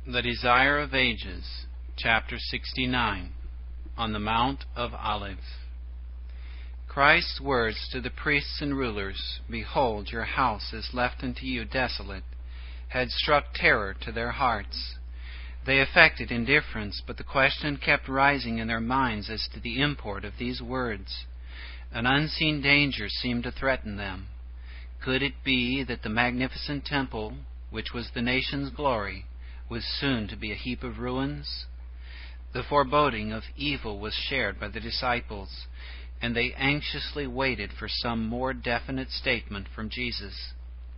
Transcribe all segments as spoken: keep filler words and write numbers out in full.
The Desire of Ages, Chapter sixty-nine, on the Mount of Olives. Christ's words to the priests and rulers, "Behold, your house is left unto you desolate," had struck terror to their hearts. They affected indifference, but the question kept rising in their minds as to the import of these words. An unseen danger seemed to threaten them. Could it be that the magnificent temple, which was the nation's glory, was soon to be a heap of ruins? The foreboding of evil was shared by the disciples, and they anxiously waited for some more definite statement from Jesus.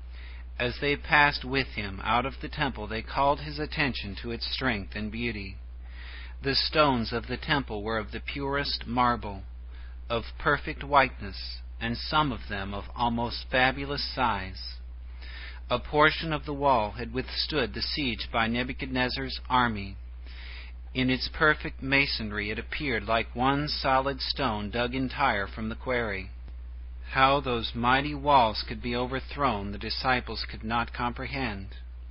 As they passed with him out of the temple, they called his attention to its strength and beauty. The stones of the temple were of the purest marble, of perfect whiteness, and some of them of almost fabulous size. A portion of the wall had withstood the siege by Nebuchadnezzar's army. In its perfect masonry it appeared like one solid stone dug entire from the quarry. How those mighty walls could be overthrown the disciples could not comprehend.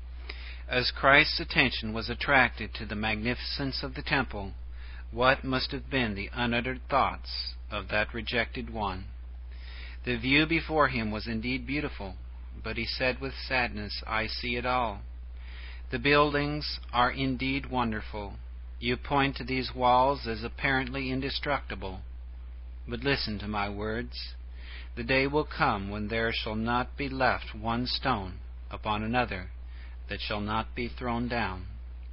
As Christ's attention was attracted to the magnificence of the temple, what must have been the unuttered thoughts of that rejected one? The view before him was indeed beautiful, but he said with sadness, "I see it all. The buildings are indeed wonderful. You point to these walls as apparently indestructible. But listen to my words. The day will come when there shall not be left one stone upon another that shall not be thrown down."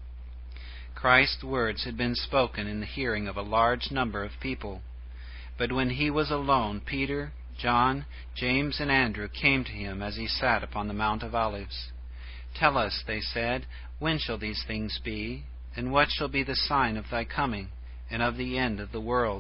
Christ's words had been spoken in the hearing of a large number of people. But when he was alone, Peter, John, James, and Andrew came to him as he sat upon the Mount of Olives. "Tell us," they said, "when shall these things be? And what shall be the sign of thy coming, and of the end of the world?"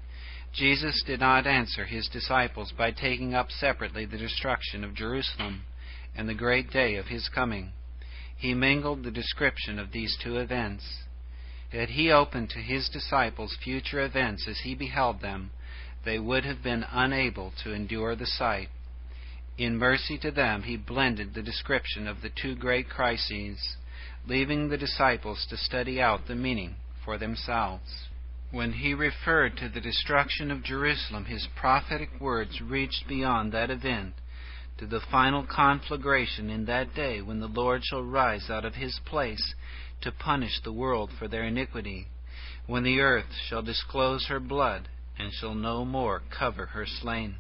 Jesus did not answer his disciples by taking up separately the destruction of Jerusalem and the great day of his coming. He mingled the description of these two events. Had he opened to his disciples future events as he beheld them, they would have been unable to endure the sight. In mercy to them, he blended the description of the two great crises, leaving the disciples to study out the meaning for themselves. When he referred to the destruction of Jerusalem, his prophetic words reached beyond that event to the final conflagration in that day when the Lord shall rise out of his place to punish the world for their iniquity, when the earth shall disclose her blood and shall no more cover her slain.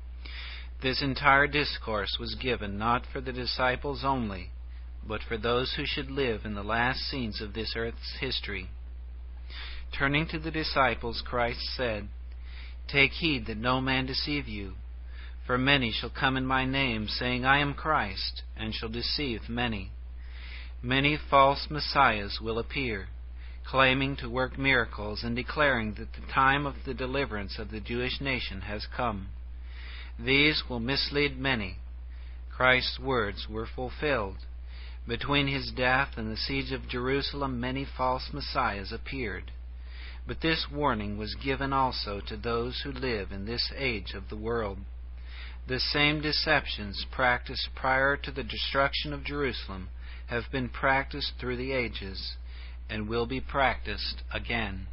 This entire discourse was given not for the disciples only, but for those who should live in the last scenes of this earth's history. Turning to the disciples, Christ said, "Take heed that no man deceive you, for many shall come in my name, saying, 'I am Christ,' and shall deceive many. Many false messiahs will appear, claiming to work miracles and declaring that the time of the deliverance of the Jewish nation has come. These will mislead many." Christ's words were fulfilled. Between his death and the siege of Jerusalem, many false messiahs appeared. But this warning was given also to those who live in this age of the world. The same deceptions practiced prior to the destruction of Jerusalem have been practiced through the ages, and will be practiced again.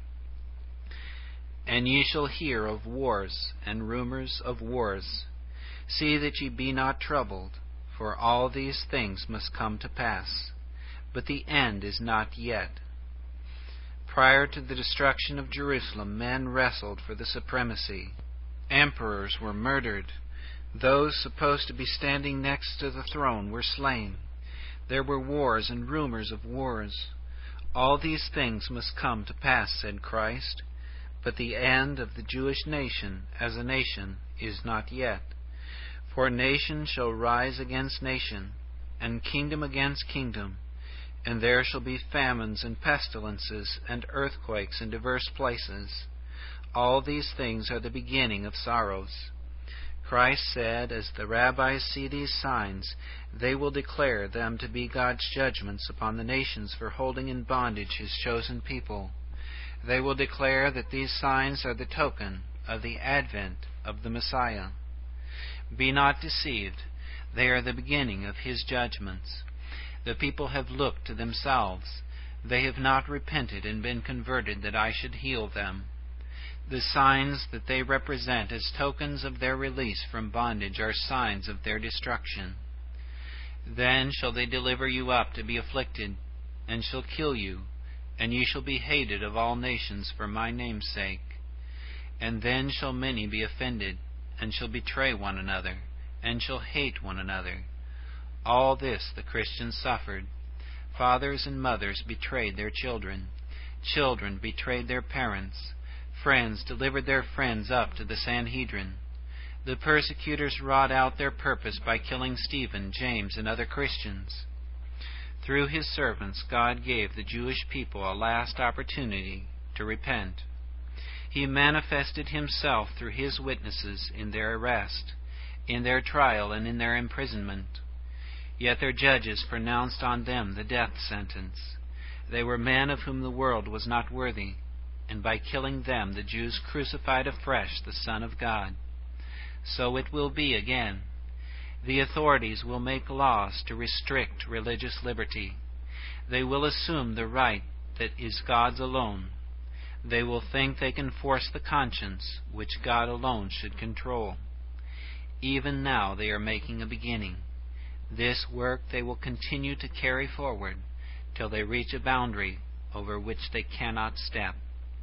"And ye shall hear of wars and rumors of wars. See that ye be not troubled, for all these things must come to pass, but the end is not yet." Prior to the destruction of Jerusalem, men wrestled for the supremacy. Emperors were murdered. Those supposed to be standing next to the throne were slain. There were wars and rumors of wars. All these things must come to pass, said Christ, but the end of the Jewish nation as a nation is not yet. For nation shall rise against nation, and kingdom against kingdom, and there shall be famines and pestilences and earthquakes in diverse places. All these things are the beginning of sorrows. Christ said, as the rabbis see these signs, they will declare them to be God's judgments upon the nations for holding in bondage his chosen people. They will declare that these signs are the token of the advent of the Messiah. Be not deceived. They are the beginning of his judgments. The people have looked to themselves. They have not repented and been converted that I should heal them. The signs that they represent as tokens of their release from bondage are signs of their destruction. Then shall they deliver you up to be afflicted, and shall kill you, and ye shall be hated of all nations for my name's sake. And then shall many be offended, and shall betray one another, and shall hate one another. All this the Christians suffered. Fathers and mothers betrayed their children. Children betrayed their parents. Friends delivered their friends up to the Sanhedrin. The persecutors wrought out their purpose by killing Stephen, James, and other Christians. Through his servants, God gave the Jewish people a last opportunity to repent. He manifested himself through his witnesses in their arrest, in their trial, and in their imprisonment. Yet their judges pronounced on them the death sentence. They were men of whom the world was not worthy, and by killing them the Jews crucified afresh the Son of God. So it will be again. The authorities will make laws to restrict religious liberty. They will assume the right that is God's alone. They will think they can force the conscience which God alone should control. Even now they are making a beginning. This work they will continue to carry forward till they reach a boundary over which they cannot step.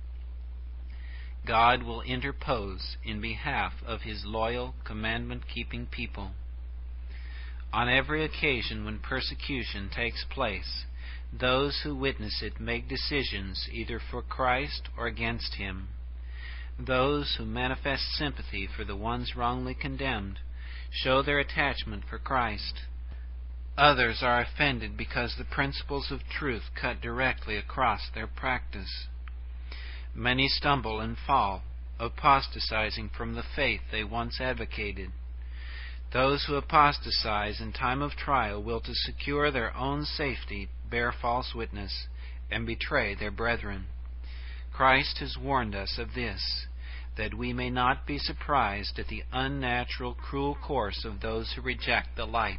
God will interpose in behalf of his loyal, commandment-keeping people. On every occasion when persecution takes place, those who witness it make decisions either for Christ or against him. Those who manifest sympathy for the ones wrongly condemned show their attachment for Christ. Others are offended because the principles of truth cut directly across their practice. Many stumble and fall, apostatizing from the faith they once advocated. Those who apostatize in time of trial will, to secure their own safety, bear false witness and betray their brethren. Christ has warned us of this, that we may not be surprised at the unnatural, cruel course of those who reject the light.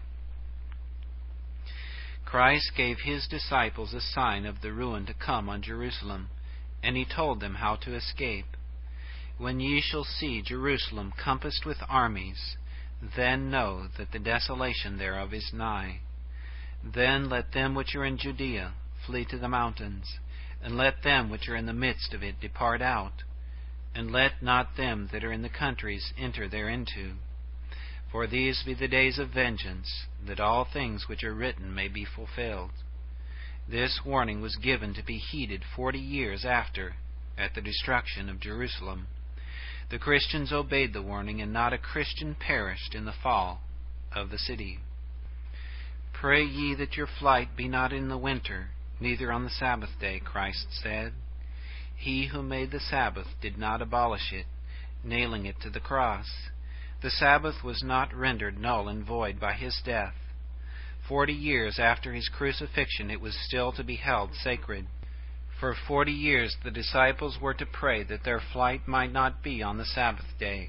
Christ gave his disciples a sign of the ruin to come on Jerusalem, and he told them how to escape. When ye shall see Jerusalem compassed with armies, then know that the desolation thereof is nigh. Then let them which are in Judea flee to the mountains, and let them which are in the midst of it depart out, and let not them that are in the countries enter thereinto. For these be the days of vengeance, that all things which are written may be fulfilled. This warning was given to be heeded forty years after, at the destruction of Jerusalem. The Christians obeyed the warning, and not a Christian perished in the fall of the city. Pray ye that your flight be not in the winter, neither on the Sabbath day, Christ said. He who made the Sabbath did not abolish it, nailing it to the cross. The Sabbath was not rendered null and void by his death. Forty years after his crucifixion it was still to be held sacred. For forty years the disciples were to pray that their flight might not be on the Sabbath day.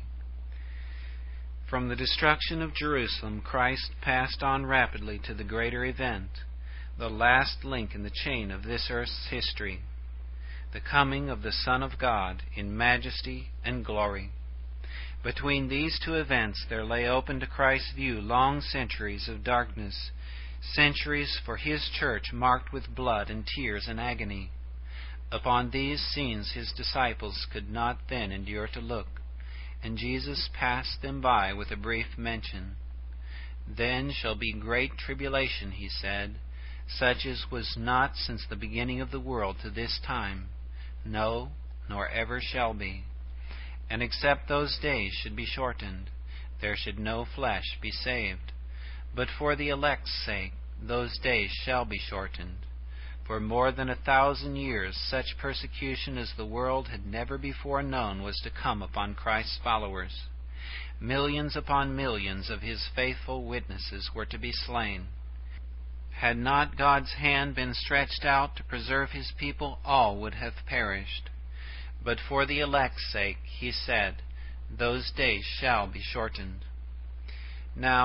From the destruction of Jerusalem, Christ passed on rapidly to the greater event, the last link in the chain of this earth's history, the coming of the Son of God in majesty and glory. Between these two events there lay open to Christ's view long centuries of darkness, centuries for his church marked with blood and tears and agony. Upon these scenes his disciples could not then endure to look, and Jesus passed them by with a brief mention. Then shall be great tribulation, he said, such as was not since the beginning of the world to this time, no, nor ever shall be. And except those days should be shortened, there should no flesh be saved. But for the elect's sake, those days shall be shortened. For more than a thousand years, such persecution as the world had never before known was to come upon Christ's followers. Millions upon millions of his faithful witnesses were to be slain. Had not God's hand been stretched out to preserve his people, all would have perished. But for the elect's sake, he said, those days shall be shortened. Now,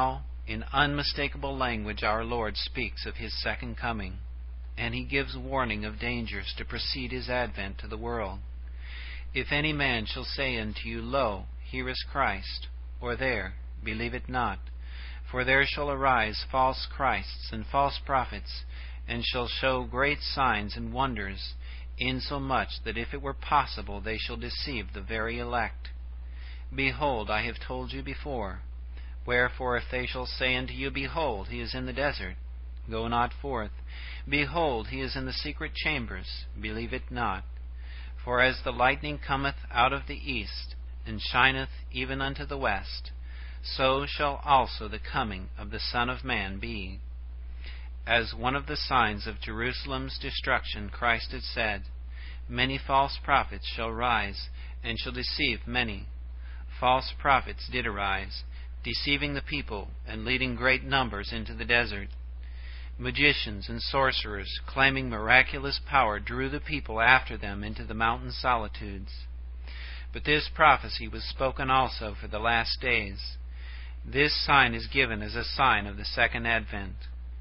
In unmistakable language our Lord speaks of his second coming, and he gives warning of dangers to precede his advent to the world. If any man shall say unto you, Lo, here is Christ, or there, believe it not. For there shall arise false Christs and false prophets, and shall show great signs and wonders, insomuch that if it were possible they shall deceive the very elect. Behold, I have told you before. Wherefore if they shall say unto you, Behold, he is in the desert, go not forth. Behold, he is in the secret chambers, believe it not. For as the lightning cometh out of the east, and shineth even unto the west, so shall also the coming of the Son of Man be. As one of the signs of Jerusalem's destruction, Christ had said, Many false prophets shall rise, and shall deceive many. False prophets did arise, deceiving the people, and leading great numbers into the desert. Magicians and sorcerers, claiming miraculous power, drew the people after them into the mountain solitudes. But this prophecy was spoken also for the last days. This sign is given as a sign of the second advent.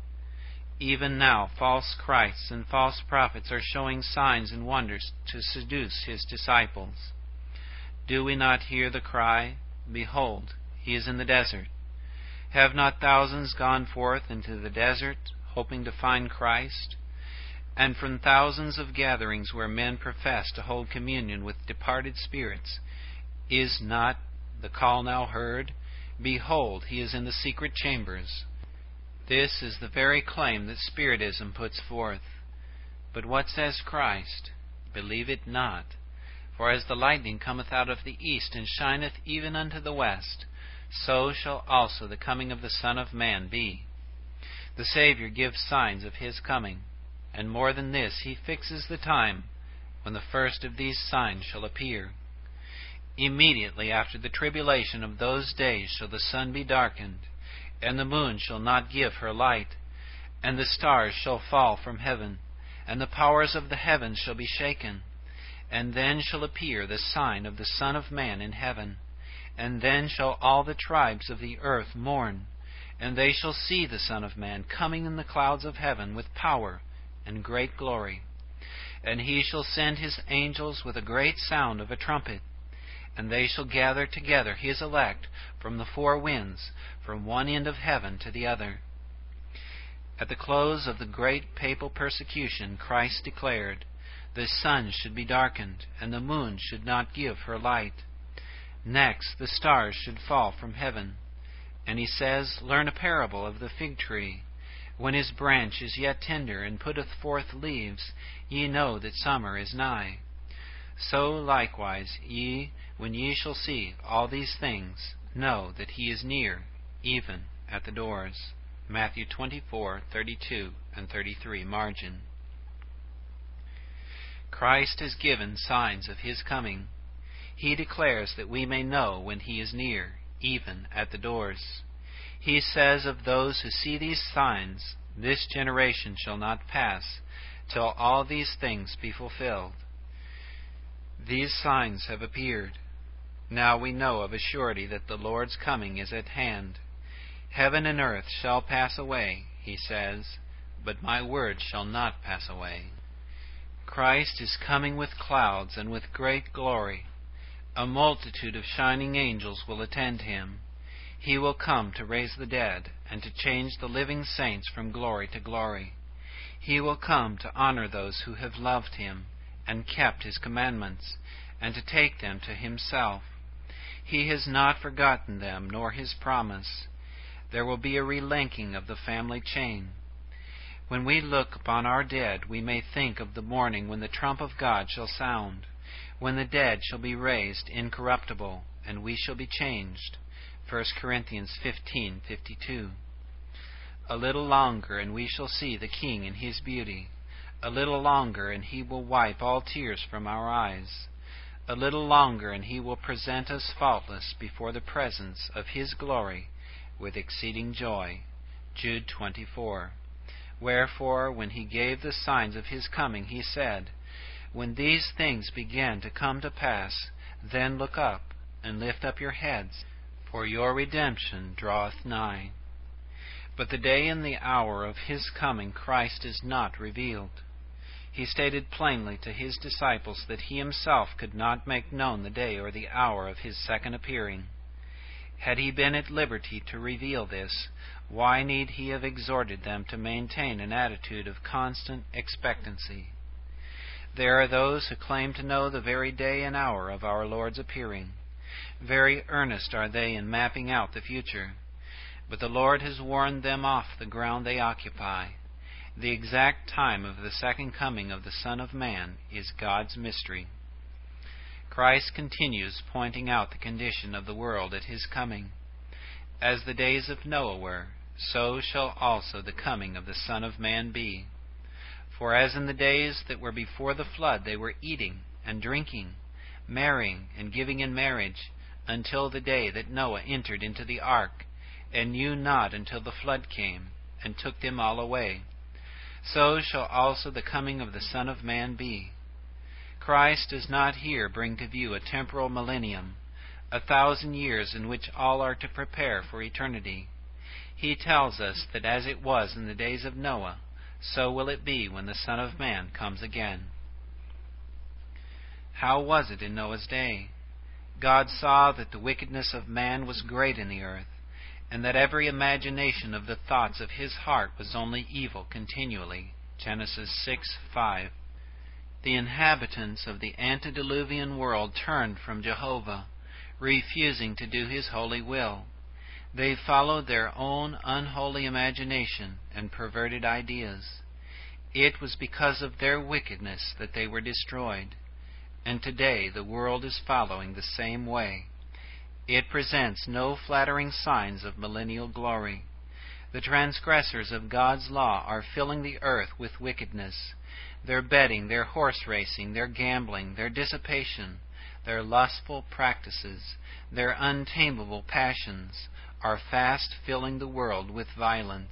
Even now false Christs and false prophets are showing signs and wonders to seduce his disciples. Do we not hear the cry, Behold, he is in the desert? Have not thousands gone forth into the desert, hoping to find Christ? And from thousands of gatherings where men profess to hold communion with departed spirits, is not the call now heard, Behold, he is in the secret chambers? This is the very claim that Spiritism puts forth. But what says Christ? Believe it not. For as the lightning cometh out of the east, and shineth even unto the west, so shall also the coming of the Son of Man be. The Savior gives signs of his coming, and more than this, he fixes the time when the first of these signs shall appear. Immediately after the tribulation of those days shall the sun be darkened, and the moon shall not give her light, and the stars shall fall from heaven, and the powers of the heavens shall be shaken. And then shall appear the sign of the Son of Man in heaven. And then shall all the tribes of the earth mourn, and they shall see the Son of Man coming in the clouds of heaven with power and great glory. And he shall send his angels with a great sound of a trumpet, and they shall gather together his elect from the four winds, from one end of heaven to the other. At the close of the great papal persecution, Christ declared, The sun should be darkened, and the moon should not give her light. Next, the stars should fall from heaven. And he says, Learn a parable of the fig tree. When his branch is yet tender, and putteth forth leaves, ye know that summer is nigh. So likewise ye, when ye shall see all these things, know that he is near, even at the doors. Matthew twenty-four, thirty-two and thirty-three, margin. Christ has given signs of his coming. He declares that we may know when he is near, even at the doors. He says of those who see these signs, This generation shall not pass till all these things be fulfilled. These signs have appeared. Now we know of a surety that the Lord's coming is at hand. Heaven and earth shall pass away, he says, but my word shall not pass away. Christ is coming with clouds and with great glory. A multitude of shining angels will attend him. He will come to raise the dead and to change the living saints from glory to glory. He will come to honor those who have loved him and kept his commandments, and to take them to himself. He has not forgotten them nor his promise. There will be a relinking of the family chain. When we look upon our dead, we may think of the morning when the trump of God shall sound, when the dead shall be raised incorruptible, and we shall be changed. First Corinthians fifteen fifty-two. A little longer, and we shall see the King in his beauty. A little longer, and he will wipe all tears from our eyes. A little longer, and he will present us faultless before the presence of his glory with exceeding joy. Jude twenty-four. Wherefore, when he gave the signs of his coming, he said, When these things begin to come to pass, then look up, and lift up your heads, for your redemption draweth nigh. But the day and the hour of his coming Christ is not revealed. He stated plainly to his disciples that he himself could not make known the day or the hour of his second appearing. Had he been at liberty to reveal this, why need he have exhorted them to maintain an attitude of constant expectancy? There are those who claim to know the very day and hour of our Lord's appearing. Very earnest are they in mapping out the future. But the Lord has warned them off the ground they occupy. The exact time of the second coming of the Son of Man is God's mystery. Christ continues pointing out the condition of the world at his coming. As the days of Noah were, so shall also the coming of the Son of Man be. For as in the days that were before the flood they were eating and drinking, marrying and giving in marriage, until the day that Noah entered into the ark, and knew not until the flood came, and took them all away, so shall also the coming of the Son of Man be. Christ does not here bring to view a temporal millennium, a thousand years in which all are to prepare for eternity. He tells us that as it was in the days of Noah, so will it be when the Son of Man comes again. How was it in Noah's day? God saw that the wickedness of man was great in the earth, and that every imagination of the thoughts of his heart was only evil continually. Genesis six five. The inhabitants of the antediluvian world turned from Jehovah, refusing to do his holy will. They followed their own unholy imagination and perverted ideas. It was because of their wickedness that they were destroyed. And today the world is following the same way. It presents no flattering signs of millennial glory. The transgressors of God's law are filling the earth with wickedness. Their betting, their horse racing, their gambling, their dissipation, their lustful practices, their untamable passions are fast filling the world with violence.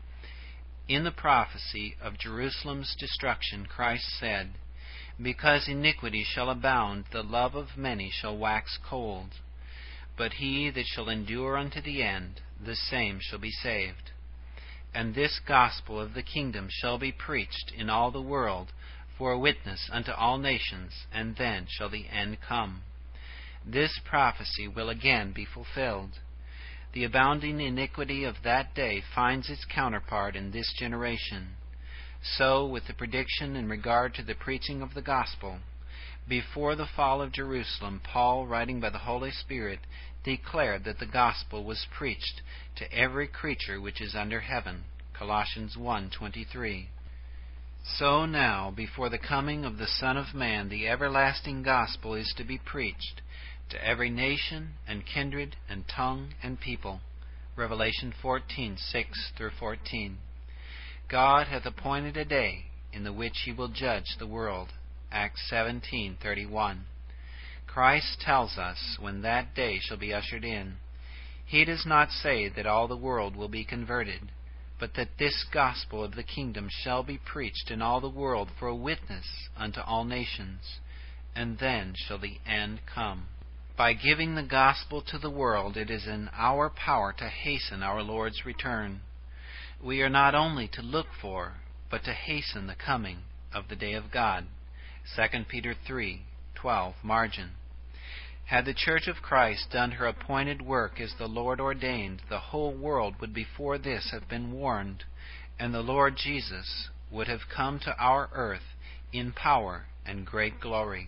In the prophecy of Jerusalem's destruction, Christ said, "Because iniquity shall abound, the love of many shall wax cold. But he that shall endure unto the end, the same shall be saved. And this gospel of the kingdom shall be preached in all the world for a witness unto all nations, and then shall the end come." This prophecy will again be fulfilled. The abounding iniquity of that day finds its counterpart in this generation. So with the prediction in regard to the preaching of the gospel. Before the fall of Jerusalem, Paul, writing by the Holy Spirit, declared that the gospel was preached to every creature which is under heaven. Colossians one twenty-three. So now, before the coming of the Son of Man, the everlasting gospel is to be preached to every nation and kindred and tongue and people. Revelation fourteen six through fourteen. God hath appointed a day in the which he will judge the world. Acts seventeen thirty-one. Christ tells us when that day shall be ushered in. He does not say that all the world will be converted, but that this gospel of the kingdom shall be preached in all the world for a witness unto all nations, and then shall the end come. By giving the gospel to the world, it is in our power to hasten our Lord's return. We are not only to look for, but to hasten the coming of the day of God. Second Peter three twelve, margin. Had the Church of Christ done her appointed work as the Lord ordained, the whole world would before this have been warned, and the Lord Jesus would have come to our earth in power and great glory.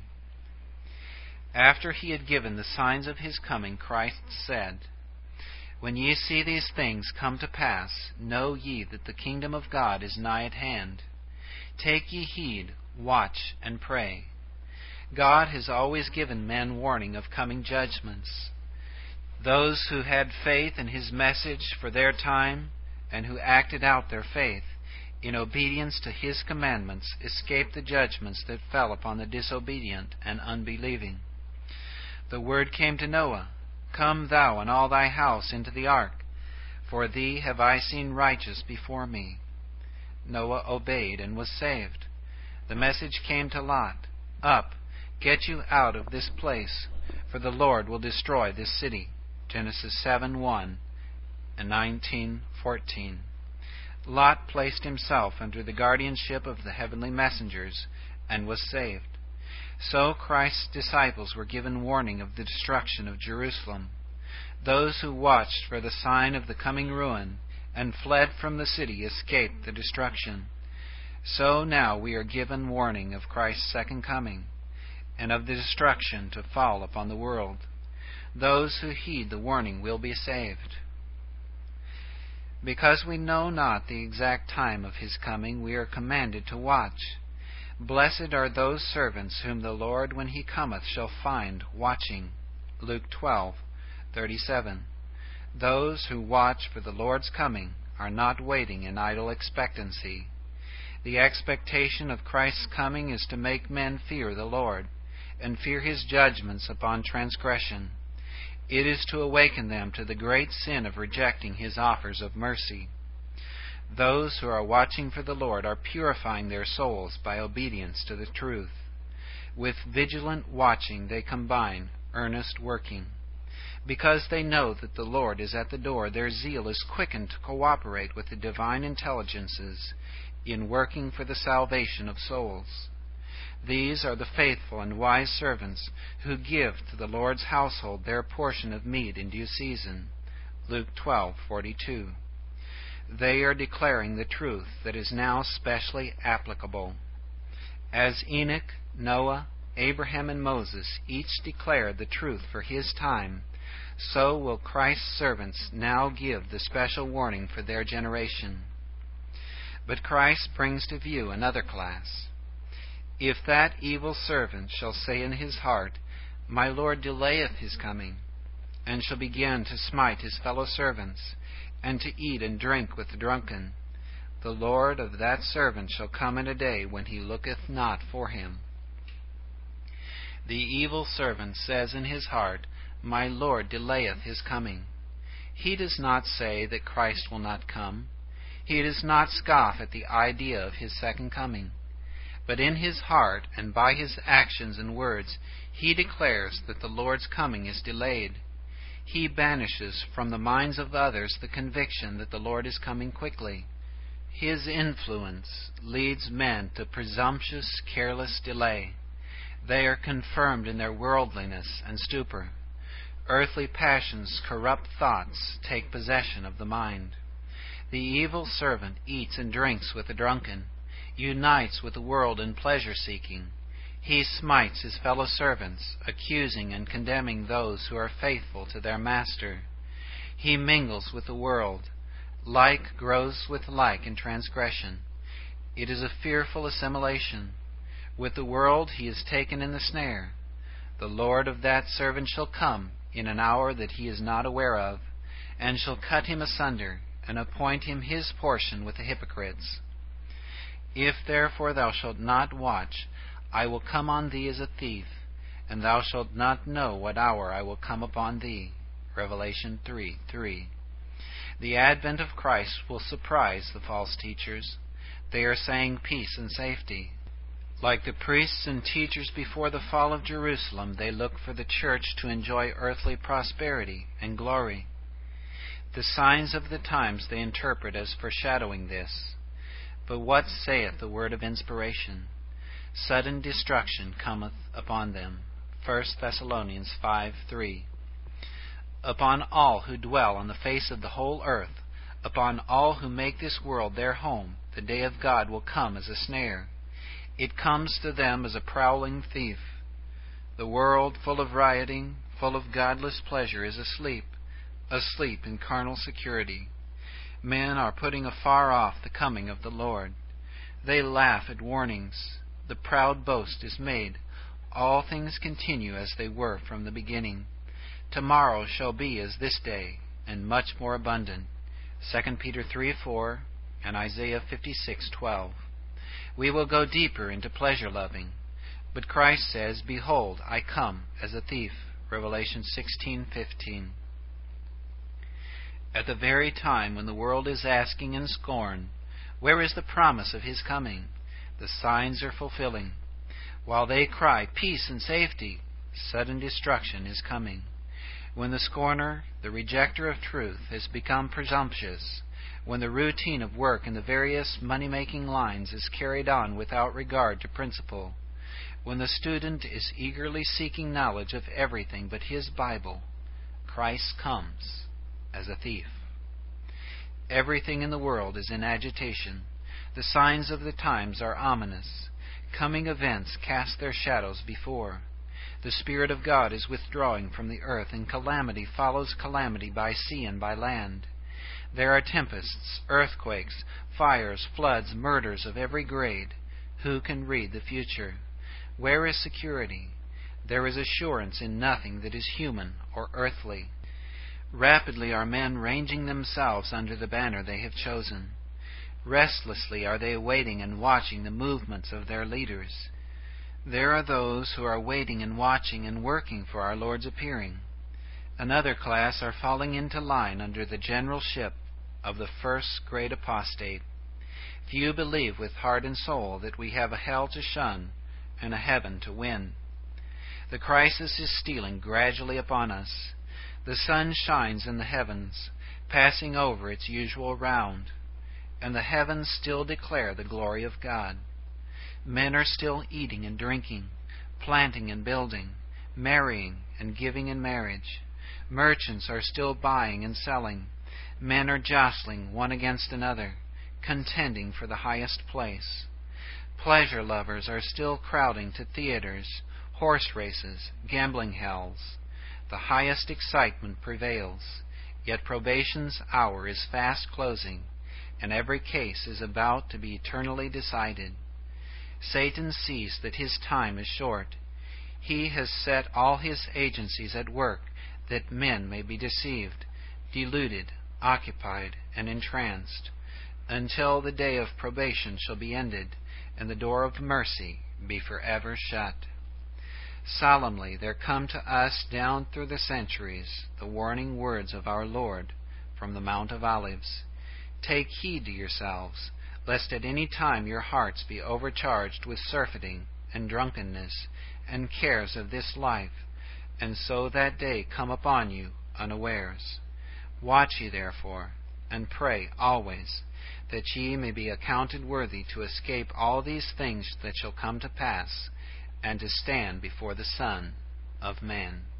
After he had given the signs of his coming, Christ said, "When ye see these things come to pass, know ye that the kingdom of God is nigh at hand. Take ye heed, watch, and pray." God has always given men warning of coming judgments. Those who had faith in his message for their time, and who acted out their faith in obedience to his commandments, escaped the judgments that fell upon the disobedient and unbelieving. The word came to Noah, "Come thou and all thy house into the ark, for thee have I seen righteous before me." Noah obeyed and was saved. The message came to Lot, "Up, get you out of this place, for the Lord will destroy this city." Genesis seven one and nineteen fourteen. Lot placed himself under the guardianship of the heavenly messengers and was saved. So Christ's disciples were given warning of the destruction of Jerusalem. Those who watched for the sign of the coming ruin and fled from the city escaped the destruction. So now we are given warning of Christ's second coming and of the destruction to fall upon the world. Those who heed the warning will be saved. Because we know not the exact time of his coming, we are commanded to watch. Blessed are those servants whom the Lord, when he cometh, shall find watching. Luke twelve thirty-seven. Those who watch for the Lord's coming are not waiting in idle expectancy. The expectation of Christ's coming is to make men fear the Lord and fear his judgments upon transgression. It is to awaken them to the great sin of rejecting his offers of mercy. Those who are watching for the Lord are purifying their souls by obedience to the truth. With vigilant watching they combine earnest working. Because they know that the Lord is at the door, their zeal is quickened to cooperate with the divine intelligences in working for the salvation of souls. These are the faithful and wise servants who give to the Lord's household their portion of meat in due season. Luke twelve forty-two. They are declaring the truth that is now specially applicable. As Enoch, Noah, Abraham, and Moses each declared the truth for his time, so will Christ's servants now give the special warning for their generation. But Christ brings to view another class. If that evil servant shall say in his heart, My Lord delayeth his coming, and shall begin to smite his fellow servants, and to eat and drink with the drunken, the Lord of that servant shall come in a day when he looketh not for him. The evil servant says in his heart, My Lord delayeth his coming. He does not say that Christ will not come. He does not scoff at the idea of his second coming. But in his heart and by his actions and words, he declares that the Lord's coming is delayed. He banishes from the minds of others the conviction that the Lord is coming quickly. His influence leads men to presumptuous, careless delay. They are confirmed in their worldliness and stupor. Earthly passions, corrupt thoughts take possession of the mind. The evil servant eats and drinks with the drunken, unites with the world in pleasure-seeking. He smites his fellow servants, accusing and condemning those who are faithful to their master. He mingles with the world. Like grows with like in transgression. It is a fearful assimilation. With the world he is taken in the snare. The Lord of that servant shall come in an hour that he is not aware of, and shall cut him asunder, and appoint him his portion with the hypocrites. If therefore thou shalt not watch, I will come on thee as a thief, and thou shalt not know what hour I will come upon thee. Revelation three three. The advent of Christ will surprise the false teachers. They are saying peace and safety. Like the priests and teachers before the fall of Jerusalem, they look for the church to enjoy earthly prosperity and glory. The signs of the times they interpret as foreshadowing this. But what saith the word of inspiration? Sudden destruction cometh upon them. First Thessalonians five three. Upon all who dwell on the face of the whole earth, upon all who make this world their home, the day of God will come as a snare. It comes to them as a prowling thief. The world, full of rioting, full of godless pleasure, is asleep, asleep in carnal security. Men are putting afar off the coming of the Lord. They laugh at warnings. The proud boast is made. All things continue as they were from the beginning. Tomorrow shall be as this day, and much more abundant. Second Peter three four and Isaiah fifty-six twelve. We will go deeper into pleasure-loving. But Christ says, Behold, I come as a thief. Revelation sixteen fifteen. At the very time when the world is asking in scorn, Where is the promise of his coming? The signs are fulfilling. While they cry, Peace and safety, sudden destruction is coming. When the scorner, the rejecter of truth, has become presumptuous, when the routine of work in the various money-making lines is carried on without regard to principle, when the student is eagerly seeking knowledge of everything but his Bible, Christ comes as a thief. Everything in the world is in agitation. The signs of the times are ominous. Coming events cast their shadows before. The Spirit of God is withdrawing from the earth, and calamity follows calamity by sea and by land. There are tempests, earthquakes, fires, floods, murders of every grade. Who can read the future? Where is security? There is assurance in nothing that is human or earthly. Rapidly are men ranging themselves under the banner they have chosen. Restlessly are they waiting and watching the movements of their leaders. There are those who are waiting and watching and working for our Lord's appearing. Another class are falling into line under the generalship of the first great apostate. Few believe with heart and soul that we have a hell to shun and a heaven to win. The crisis is stealing gradually upon us. The sun shines in the heavens, passing over its usual round, and the heavens still declare the glory of God. Men are still eating and drinking, planting and building, marrying and giving in marriage. Merchants are still buying and selling. Men are jostling one against another, contending for the highest place. Pleasure lovers are still crowding to theaters, horse races, gambling hells. The highest excitement prevails, yet probation's hour is fast closing, and every case is about to be eternally decided. Satan sees that his time is short. He has set all his agencies at work that men may be deceived, deluded, occupied, and entranced, until the day of probation shall be ended, and the door of mercy be forever shut. Solemnly there come to us down through the centuries the warning words of our Lord from the Mount of Olives. Take heed to yourselves, lest at any time your hearts be overcharged with surfeiting and drunkenness and cares of this life, and so that day come upon you unawares. Watch ye therefore, and pray always, that ye may be accounted worthy to escape all these things that shall come to pass, and to stand before the Son of Man.